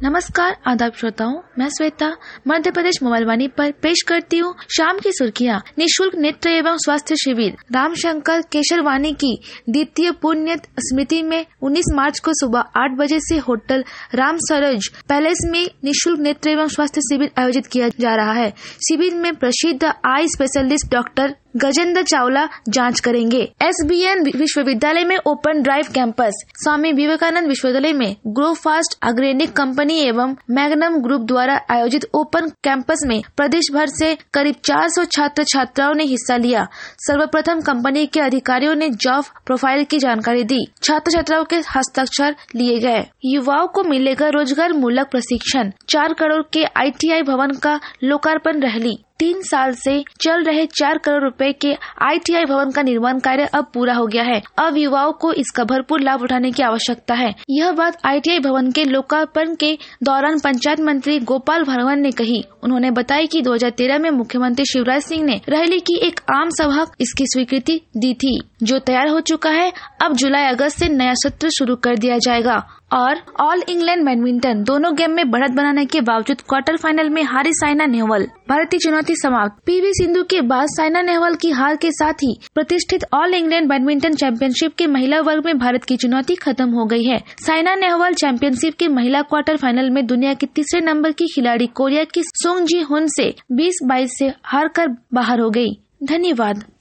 नमस्कार आदाब श्रोताओं, मैं श्वेता मध्य प्रदेश मोबाइल वाणी पर पेश करती हूँ शाम की सुर्खियाँ। निःशुल्क नेत्र एवं स्वास्थ्य शिविर रामशंकर केशरवानी की द्वितीय पुण्य स्मृति में 19 मार्च को सुबह 8 बजे से होटल राम सरोज पैलेस में निःशुल्क नेत्र एवं स्वास्थ्य शिविर आयोजित किया जा रहा है। शिविर में प्रसिद्ध eye specialist doctor Gajendra Chawla जांच करेंगे। SBN विश्वविद्यालय में open drive campus, Swami Vivekananda विश्वविद्यालय में ग्रो फास्ट ऑर्गेनिक कंपनी एवं मैग्नम ग्रुप द्वारा आयोजित ओपन कैंपस में प्रदेश भर से करीब 400 छात्र छात्राओं ने हिस्सा लिया। सर्वप्रथम कंपनी के अधिकारियों ने जॉब प्रोफाइल की जानकारी दी। छात्र छात्राओं के हस्ताक्षर लिए गए। युवाओं को मिलेगा रोजगार मूलक प्रशिक्षण। 4 करोड़ के ITI भवन का लोकार्पण रैली। 3 साल से चल रहे 4 करोड़ रुपए के ITI भवन का निर्माण कार्य अब पूरा हो गया है। अब युवाओं को इसका भरपूर लाभ उठाने की आवश्यकता है। यह बात ITI भवन के लोकार्पण के दौरान पंचायत मंत्री गोपाल भार्गव ने कही। उन्होंने बताया कि 2013 में मुख्यमंत्री शिवराज सिंह ने रैली की एक आम सभा इसकी स्वीकृति दी थी, जो तैयार हो चुका है। अब जुलाई अगस्त से नया सत्र शुरू कर दिया जाएगा। और ऑल इंग्लैंड बैडमिंटन दोनों गेम में बढ़त बनाने के बावजूद क्वार्टर फाइनल में हारी साइना नेहवाल। भारतीय चुनौती समाप्त। PV सिंधु के बाद साइना नेहवाल की हार के साथ ही प्रतिष्ठित ऑल इंग्लैंड बैडमिंटन चैंपियनशिप के महिला वर्ग में भारत की चुनौती खत्म हो गई है। साइना नेहवाल चैंपियनशिप के महिला क्वार्टर फाइनल में दुनिया के तीसरे नंबर की खिलाड़ी कोरिया की सोंग जी हुन से 20-22 से हार कर बाहर हो गयी। धन्यवाद।